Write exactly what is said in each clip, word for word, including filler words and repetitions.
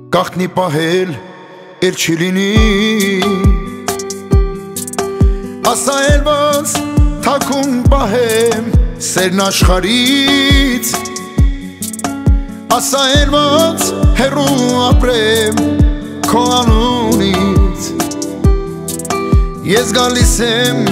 Գաղտնի պահել էլ չի լինի, ասա էլ ոնց թաքուն պահեմ սերն աշխարից, ասա էլ ոնց հեռու ապրեմ քո անունից, ես գալիս եմ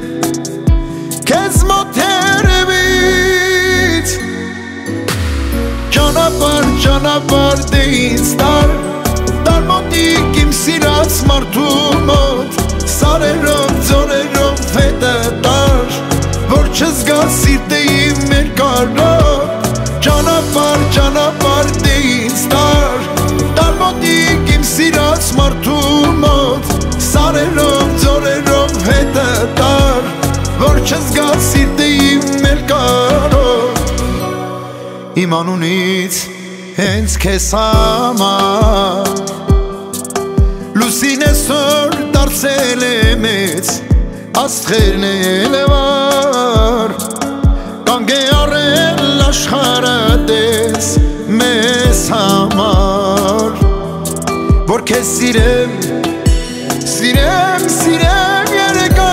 քեզ մոտ երևից, ճանապարհ ճանապարհ դե ինձ տար, տար մոտիկ իմ սիրած մարդու մոտ, սարերով ձորերով հետը տար, որ չզգա սիրտը իմ երկարով, ճանապարհ ճանապարհ դե ինձ տար, տար մոտիկ իմ սիրած մարդու մոտ, սարերով ձորերով հետը տար, որ չզգա սիրտը իմ երկարով, իմ անունից հենց քեզ համար լուսին այսօր դարձել է մեծ, աստղերն էլ վար, կանգ է առել աշխարհը տես մեզ համար, որ քեզ սիրեմ, սիրեմ, սիրեմ երեկար,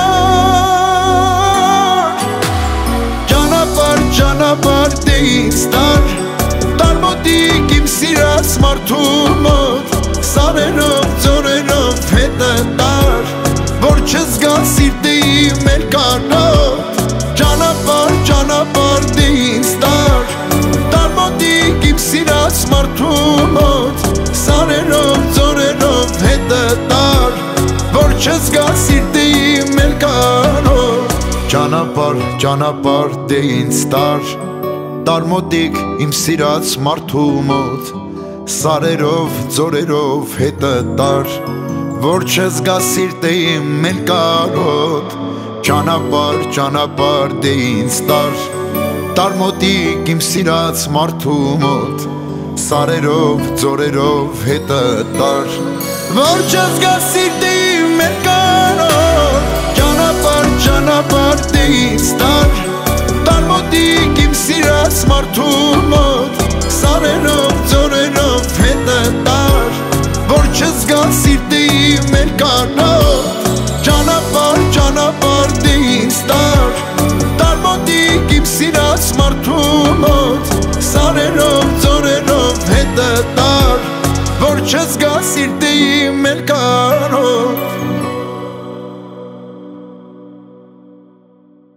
ճանապարհ ճանապարհ դե ինձ տար, տար մոտիկ իմ սիրած մարդու մոտ, սարերով ձորերով հետը տար, որ չզգա սիրտը իմ երկարով, ճանապարհ ճանապարհ դե ինձ տար, տար մոտիկ իմ սիրած մարդու մոտ, սարերով ձորերով հետը տար, որ չզգա սիրտը իմ երկարով, ճանապարհ ճանապարհ դե ինձ տար, տար մոտիկ իմ սիրած մարդու մոտ, սարերով ձորերով հետը տար, որ չզգա սիրտը իմ երկարով, ճանապարհ ճանապարհ դե ինձ տար, տար մոտիկ իմ սիրած մարդու մոտ, սարերով ձորերով հետը տար, որ չզգա սիրտը իմ երկարով, ճանապարհ ճանապարհ դե ինձ տար, տար մոտիկ իմ սիրած մարդու մոտ, սարերով ձորերով հետը տար, որ չզգա սիրտը իմ երկարով, ճանապարհ ճանապարհ դե ինձ տար, տար մոտիկ իմ սիրած մարդու մոտ, սարերով ձորերով հետը տար, որ չզգա սիրտը իմ երկարով